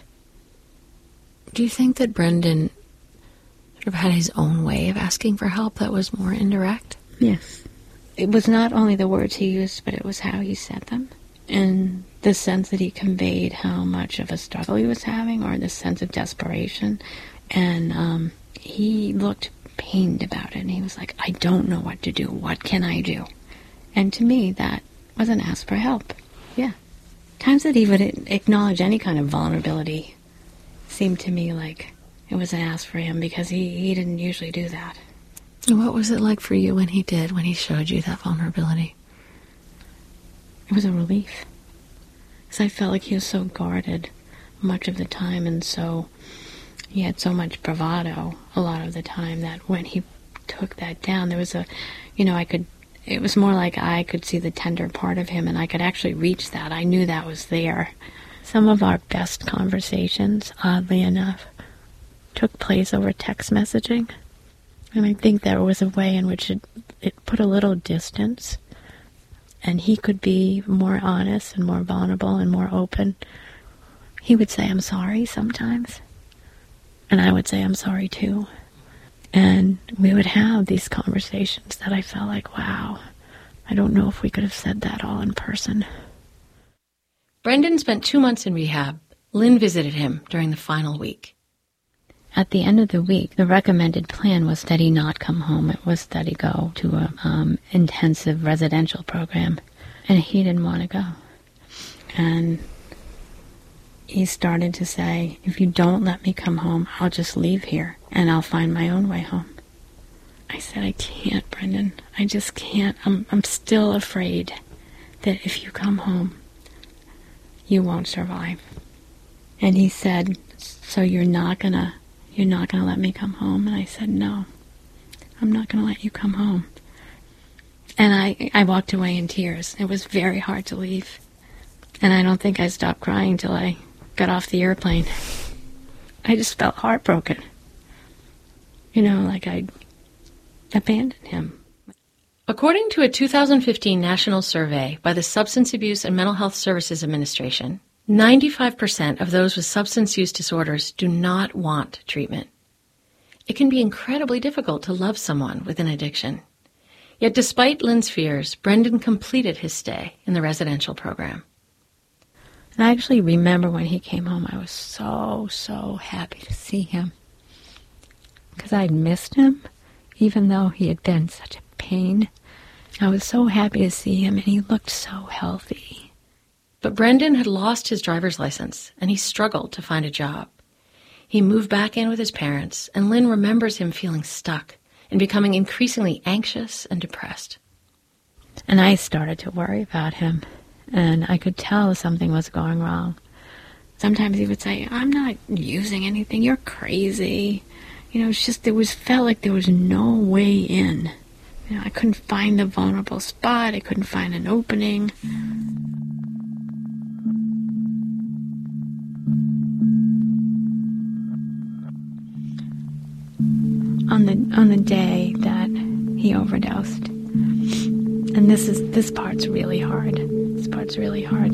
Do you think that Brendan sort of had his own way of asking for help that was more indirect? Yes. It was not only the words he used, but it was how he said them. And the sense that he conveyed how much of a struggle he was having, or the sense of desperation. And um, he looked pained about it, and he was like, "I don't know what to do. What can I do?" And to me, that was an ask for help. Yeah. Times that he would acknowledge any kind of vulnerability seemed to me like it was an ask for him, because he, he didn't usually do that. And what was it like for you when he did, when he showed you that vulnerability? It was a relief. Because I felt like he was so guarded much of the time, and so he had so much bravado a lot of the time, that when he took that down, there was a, you know, I could, it was more like I could see the tender part of him, and I could actually reach that. I knew that was there. Some of our best conversations, oddly enough, took place over text messaging. And I think there was a way in which it, it put a little distance, and he could be more honest and more vulnerable and more open. He would say, "I'm sorry," sometimes. And I would say, "I'm sorry too." And we would have these conversations that I felt like, wow, I don't know if we could have said that all in person. Brendan spent two months in rehab. Lynn visited him during the final week. At the end of the week, the recommended plan was that he not come home. It was that he go to a um, intensive residential program. And he didn't want to go. And he started to say, "If you don't let me come home, I'll just leave here and I'll find my own way home." I said, "I can't, Brendan. I just can't. I'm, I'm still afraid that if you come home, you won't survive." And he said, "So you're not gonna, you're not gonna let me come home?" And I said, "No, I'm not gonna let you come home." And I, I walked away in tears. It was very hard to leave. And I don't think I stopped crying till I got off the airplane. I just felt heartbroken. You know, like I'd abandoned him. According to a two thousand fifteen national survey by the Substance Abuse and Mental Health Services Administration, ninety-five percent of those with substance use disorders do not want treatment. It can be incredibly difficult to love someone with an addiction. Yet despite Lynn's fears, Brendan completed his stay in the residential program. And I actually remember when he came home, I was so, so happy to see him. Because I'd missed him, even though he had been such a pain. I was so happy to see him, and he looked so healthy. But Brendan had lost his driver's license, and he struggled to find a job. He moved back in with his parents, and Lynn remembers him feeling stuck and becoming increasingly anxious and depressed. And I started to worry about him, and I could tell something was going wrong. Sometimes he would say, "I'm not using anything, you're crazy." You know, it's just, there was, felt like there was no way in. You know, I couldn't find the vulnerable spot, I couldn't find an opening. On the on the day that he overdosed, and this is this part's really hard. This part's really hard.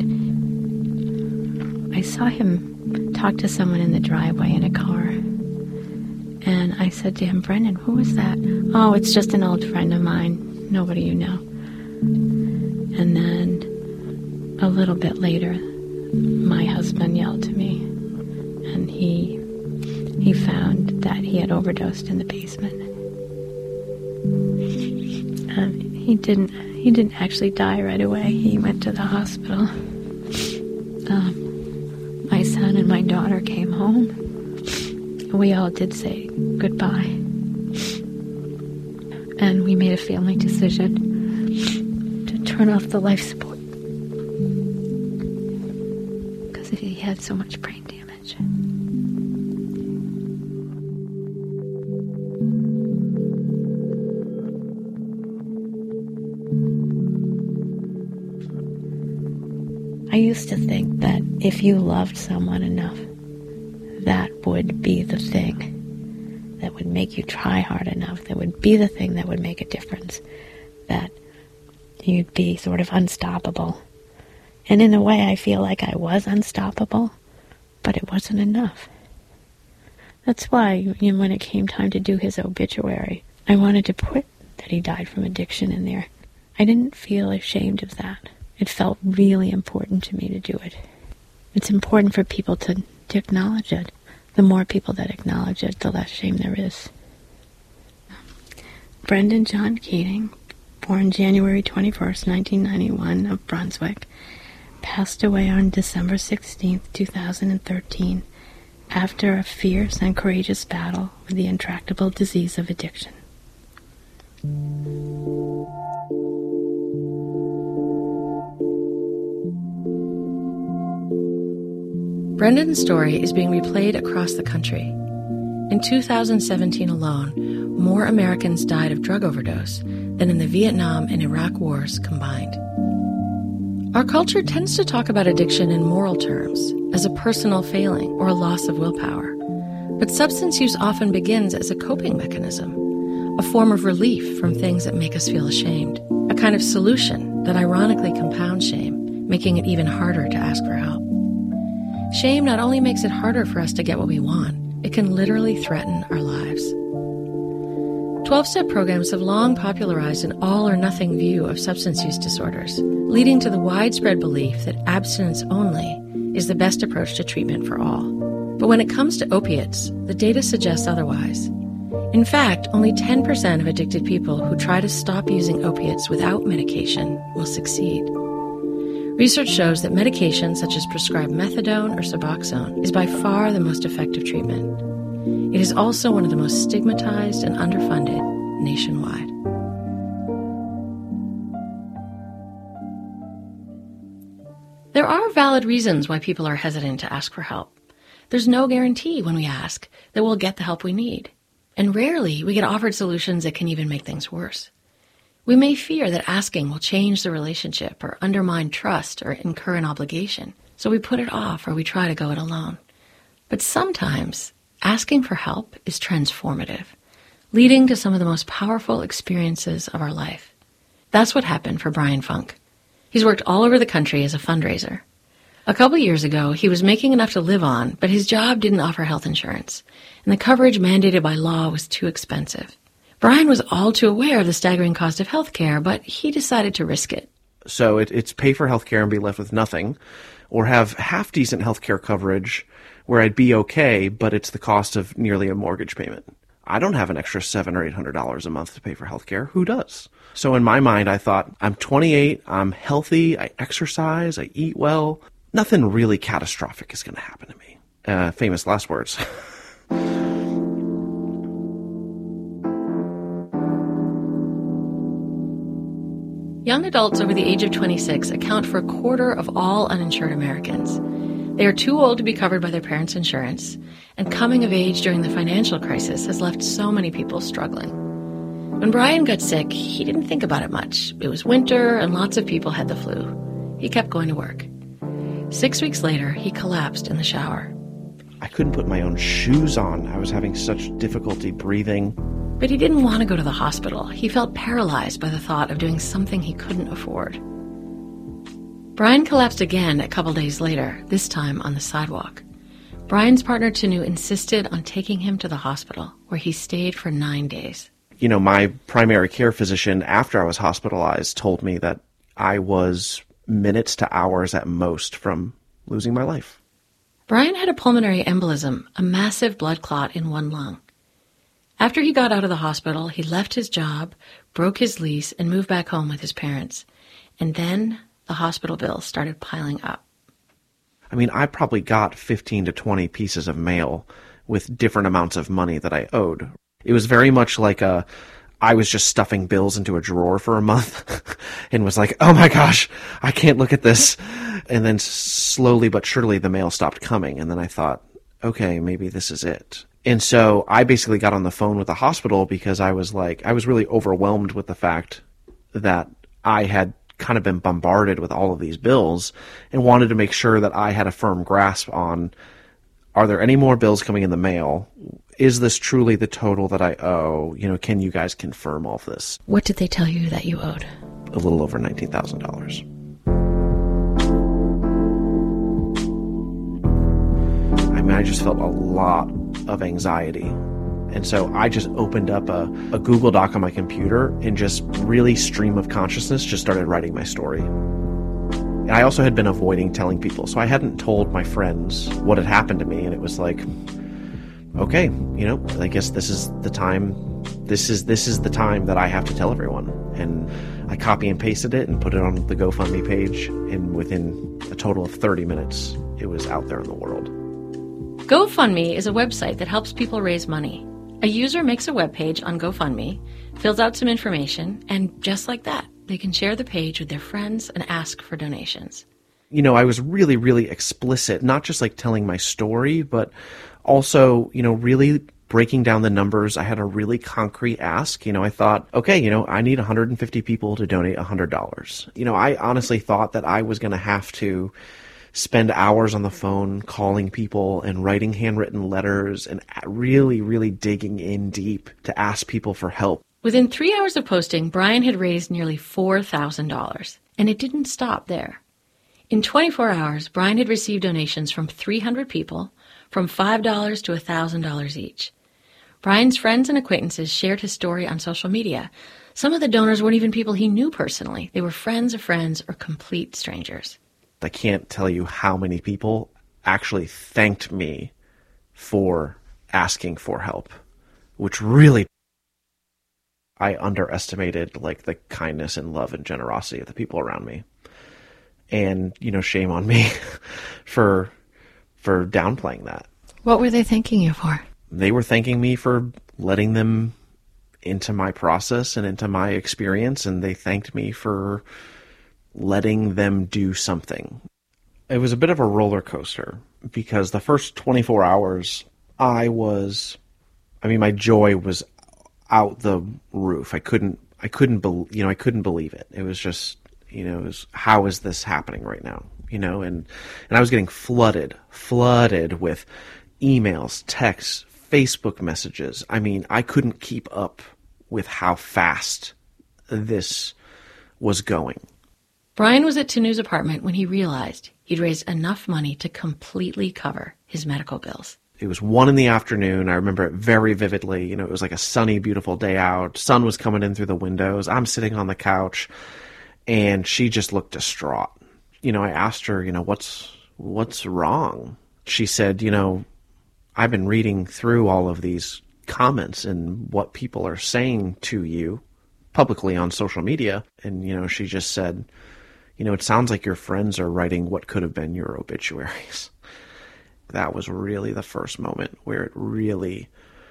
I saw him talk to someone in the driveway in a car, and I said to him, "Brendan, who was that?" "Oh, it's just an old friend of mine. Nobody you know." And then a little bit later, my husband yelled to me, and he he found that he had overdosed in the basement. And he didn't he didn't actually die right away. He went to the hospital. Um, my son and my daughter came home. We all did say goodbye. And we made a family decision to turn off the life support, because he had so much brain damage. I used to think that if you loved someone enough, that would be the thing that would make you try hard enough, that would be the thing that would make a difference, that you'd be sort of unstoppable. And in a way, I feel like I was unstoppable, but it wasn't enough. That's why, you know, when it came time to do his obituary, I wanted to put that he died from addiction in there. I didn't feel ashamed of that. It felt really important to me to do it. It's important for people to, to acknowledge it. The more people that acknowledge it, the less shame there is. Brendan John Keating, born January twenty-first, nineteen ninety-one, of Brunswick, passed away on December sixteenth, two thousand thirteen, after a fierce and courageous battle with the intractable disease of addiction. Brendan's story is being replayed across the country. In two thousand seventeen alone, more Americans died of drug overdose than in the Vietnam and Iraq wars combined. Our culture tends to talk about addiction in moral terms, as a personal failing or a loss of willpower. But substance use often begins as a coping mechanism, a form of relief from things that make us feel ashamed, a kind of solution that ironically compounds shame, making it even harder to ask for help. Shame not only makes it harder for us to get what we want, it can literally threaten our lives. twelve-step programs have long popularized an all-or-nothing view of substance use disorders, leading to the widespread belief that abstinence only is the best approach to treatment for all. But when it comes to opiates, the data suggests otherwise. In fact, only ten percent of addicted people who try to stop using opiates without medication will succeed. Research shows that medication such as prescribed methadone or Suboxone is by far the most effective treatment. It is also one of the most stigmatized and underfunded nationwide. There are valid reasons why people are hesitant to ask for help. There's no guarantee when we ask that we'll get the help we need. And rarely we get offered solutions that can even make things worse. We may fear that asking will change the relationship or undermine trust or incur an obligation, so we put it off or we try to go it alone. But sometimes asking for help is transformative, leading to some of the most powerful experiences of our life. That's what happened for Brian Funk. He's worked all over the country as a fundraiser. A couple years ago, he was making enough to live on, but his job didn't offer health insurance, and the coverage mandated by law was too expensive. Brian was all too aware of the staggering cost of health care, but he decided to risk it. So it, it's pay for health care and be left with nothing, or have half-decent health care coverage where I'd be okay, but it's the cost of nearly a mortgage payment. I don't have an extra seven hundred dollars or eight hundred dollars a month to pay for health care. Who does? So in my mind, I thought, I'm twenty-eight, I'm healthy, I exercise, I eat well. Nothing really catastrophic is going to happen to me. Uh, famous last words. Young adults over the age of twenty-six account for a quarter of all uninsured Americans. They are too old to be covered by their parents' insurance, and coming of age during the financial crisis has left so many people struggling. When Brian got sick, he didn't think about it much. It was winter, and lots of people had the flu. He kept going to work. Six weeks later, he collapsed in the shower. I couldn't put my own shoes on. I was having such difficulty breathing. But he didn't want to go to the hospital. He felt paralyzed by the thought of doing something he couldn't afford. Brian collapsed again a couple days later, this time on the sidewalk. Brian's partner Tanu insisted on taking him to the hospital, where he stayed for nine days. You know, my primary care physician, after I was hospitalized, told me that I was minutes to hours at most from losing my life. Brian had a pulmonary embolism, a massive blood clot in one lung. After he got out of the hospital, he left his job, broke his lease, and moved back home with his parents. And then the hospital bills started piling up. I mean, I probably got fifteen to twenty pieces of mail with different amounts of money that I owed. It was very much like a, I was just stuffing bills into a drawer for a month and was like, oh my gosh, I can't look at this. And then slowly but surely the mail stopped coming. And then I thought, okay, maybe this is it. And so I basically got on the phone with the hospital because I was like, I was really overwhelmed with the fact that I had kind of been bombarded with all of these bills and wanted to make sure that I had a firm grasp on, are there any more bills coming in the mail? Is this truly the total that I owe? You know, can you guys confirm all of this? What did they tell you that you owed? A little over nineteen thousand dollars. I mean, I just felt a lot of anxiety. And so I just opened up a, a Google Doc on my computer and just really stream of consciousness just started writing my story. And I also had been avoiding telling people. So I hadn't told my friends what had happened to me. And it was like, okay, you know, I guess this is the time, this is, this is the time that I have to tell everyone. And I copy and pasted it and put it on the GoFundMe page. And within a total of thirty minutes, it was out there in the world. GoFundMe is a website that helps people raise money. A user makes a webpage on GoFundMe, fills out some information, and just like that, they can share the page with their friends and ask for donations. You know, I was really, really explicit, not just like telling my story, but also, you know, really breaking down the numbers. I had a really concrete ask. You know, I thought, okay, you know, I need one hundred fifty people to donate one hundred dollars. You know, I honestly thought that I was going to have to spend hours on the phone calling people and writing handwritten letters and really, really digging in deep to ask people for help. Within three hours of posting, Brian had raised nearly four thousand dollars, and it didn't stop there. In twenty-four hours, Brian had received donations from three hundred people, from five dollars to one thousand dollars each. Brian's friends and acquaintances shared his story on social media. Some of the donors weren't even people he knew personally. They were friends of friends or complete strangers. I can't tell you how many people actually thanked me for asking for help, which really, I underestimated like the kindness and love and generosity of the people around me. And, you know, shame on me for, for downplaying that. What were they thanking you for? They were thanking me for letting them into my process and into my experience, and they thanked me for letting them do something. It was a bit of a roller coaster because the first twenty-four hours I was, I mean, my joy was out the roof. I couldn't, I couldn't, be, you know, I couldn't believe it. It was just, you know, it was, how is this happening right now? You know, and, and I was getting flooded, flooded with emails, texts, Facebook messages. I mean, I couldn't keep up with how fast this was going. Brian was at Tanu's apartment when he realized he'd raised enough money to completely cover his medical bills. It was one in the afternoon. I remember it very vividly. You know, it was like a sunny, beautiful day out. Sun was coming in through the windows. I'm sitting on the couch, and she just looked distraught. You know, I asked her, you know, what's what's wrong? She said, you know, I've been reading through all of these comments and what people are saying to you publicly on social media. And, you know, she just said, you know, it sounds like your friends are writing what could have been your obituaries. That was really the first moment where it really,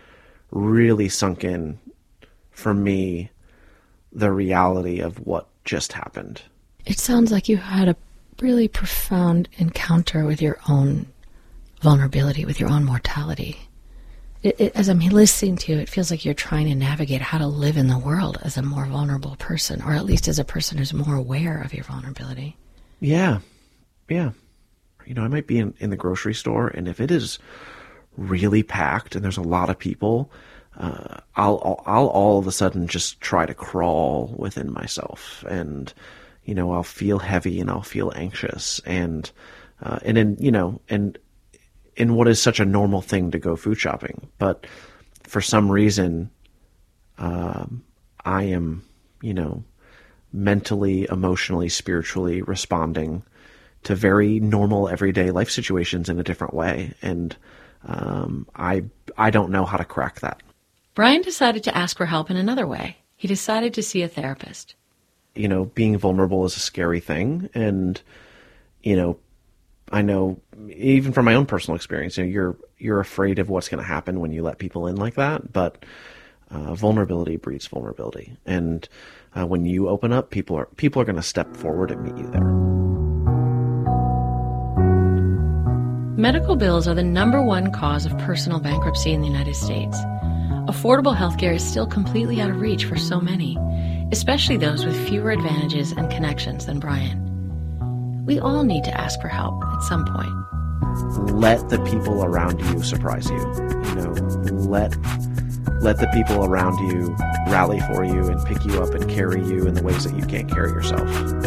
really sunk in for me, the reality of what just happened. It sounds like you had a really profound encounter with your own vulnerability, with your own mortality. It, it, as I'm listening to you, it feels like you're trying to navigate how to live in the world as a more vulnerable person, or at least as a person who's more aware of your vulnerability. Yeah, yeah. You know, I might be in, in the grocery store, and if it is really packed and there's a lot of people, uh, I'll, I'll I'll all of a sudden just try to crawl within myself, and you know, I'll feel heavy and I'll feel anxious, and uh, and then you know, and in what is such a normal thing to go food shopping, but for some reason, um, I am, you know, mentally, emotionally, spiritually responding to very normal everyday life situations in a different way. And um, I I don't know how to crack that. Brian decided to ask for help in another way. He decided to see a therapist. You know, being vulnerable is a scary thing. And, you know, I know even from my own personal experience, you know, you're, you're afraid of what's going to happen when you let people in like that. But uh, vulnerability breeds vulnerability. And uh, when you open up, people are, people are going to step forward and meet you there. Medical bills are the number one cause of personal bankruptcy in the United States. Affordable healthcare is still completely out of reach for so many, especially those with fewer advantages and connections than Brian. We all need to ask for help at some point. Let the people around you surprise you. You know, let let the people around you rally for you and pick you up and carry you in the ways that you can't carry yourself.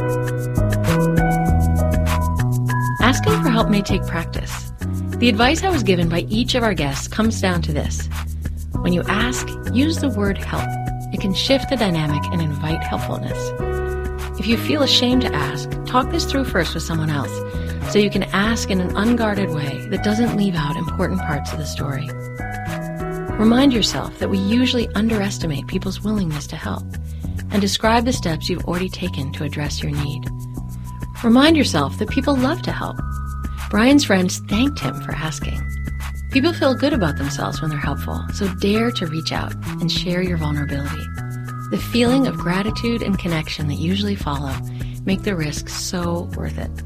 Asking for help may take practice. The advice I was given by each of our guests comes down to this. When you ask, use the word help. It can shift the dynamic and invite helpfulness. If you feel ashamed to ask, talk this through first with someone else so you can ask in an unguarded way that doesn't leave out important parts of the story. Remind yourself that we usually underestimate people's willingness to help and describe the steps you've already taken to address your need. Remind yourself that people love to help. Brian's friends thanked him for asking. People feel good about themselves when they're helpful, so dare to reach out and share your vulnerability. The feeling of gratitude and connection that usually follow make the risk so worth it.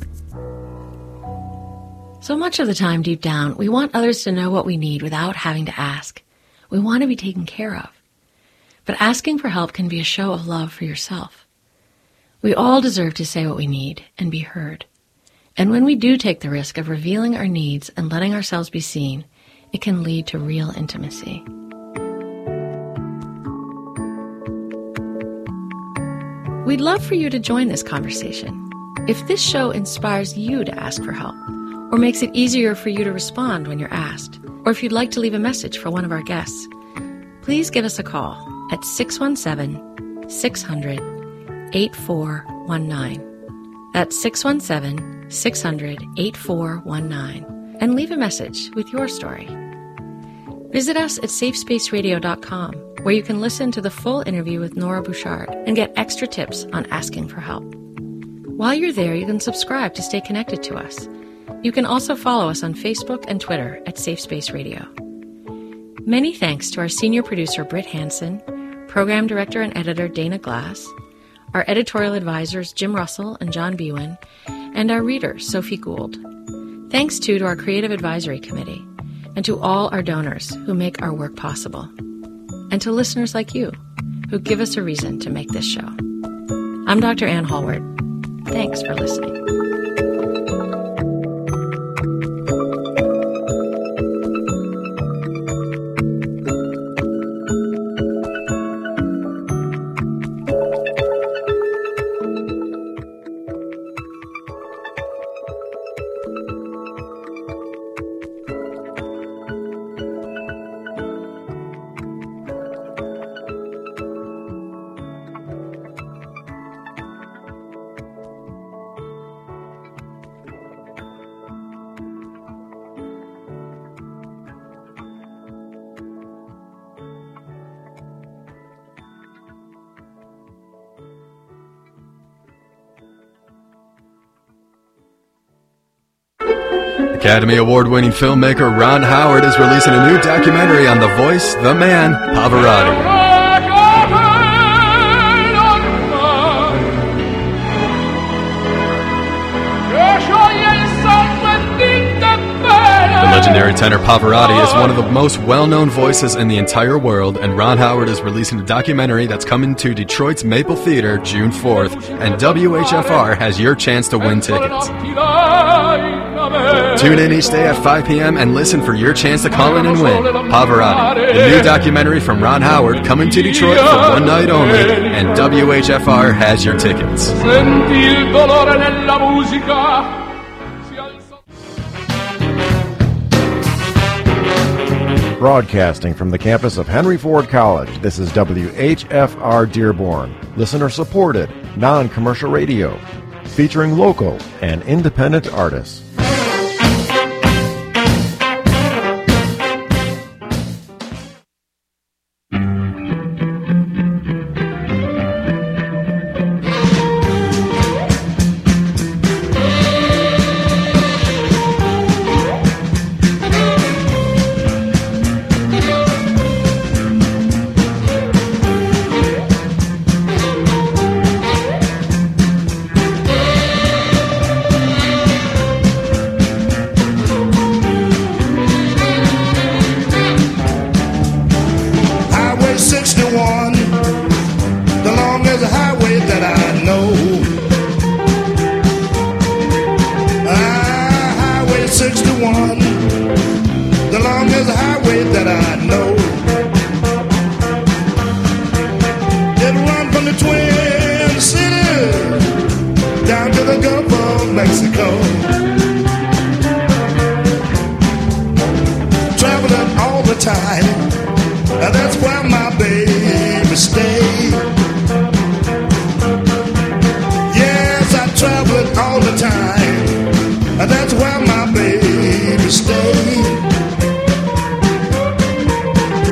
So much of the time, deep down, we want others to know what we need without having to ask. We want to be taken care of. But asking for help can be a show of love for yourself. We all deserve to say what we need and be heard. And when we do take the risk of revealing our needs and letting ourselves be seen, it can lead to real intimacy. We'd love for you to join this conversation. If this show inspires you to ask for help, or makes it easier for you to respond when you're asked, or if you'd like to leave a message for one of our guests, please give us a call at six one seven, six hundred, eight four one nine. That's six one seven, six hundred, eight four one nine, and leave a message with your story. Visit us at safe space radio dot com, where you can listen to the full interview with Nora Bouchard and get extra tips on asking for help. While you're there, you can subscribe to stay connected to us. You can also follow us on Facebook and Twitter at Safe Space Radio. Many thanks to our senior producer, Britt Hansen, program director and editor, Dana Glass, our editorial advisors, Jim Russell and John Bewin, and our reader, Sophie Gould. Thanks, too, to our Creative Advisory Committee, and to all our donors who make our work possible, and to listeners like you who give us a reason to make this show. I'm Doctor Ann Hallward. Thanks for listening. Academy Award-winning filmmaker Ron Howard is releasing a new documentary on the voice, the man, Pavarotti. The legendary tenor Pavarotti is one of the most well-known voices in the entire world, and Ron Howard is releasing a documentary that's coming to Detroit's Maple Theater June fourth, and W H F R has your chance to win tickets. Tune in each day at five p.m. and listen for your chance to call in and win Pavarotti, the new documentary from Ron Howard, coming to Detroit for one night only, and W H F R has your tickets. Broadcasting from the campus of Henry Ford College, this is W H F R Dearborn, listener-supported, non-commercial radio, featuring local and independent artists. longest highway that I know. Ah, Highway sixty-one, the longest highway that I know. It runs from the Twin Cities down to the Gulf of Mexico. Traveling all the time, that's where my baby stay. Yes, I travel all the time, that's where my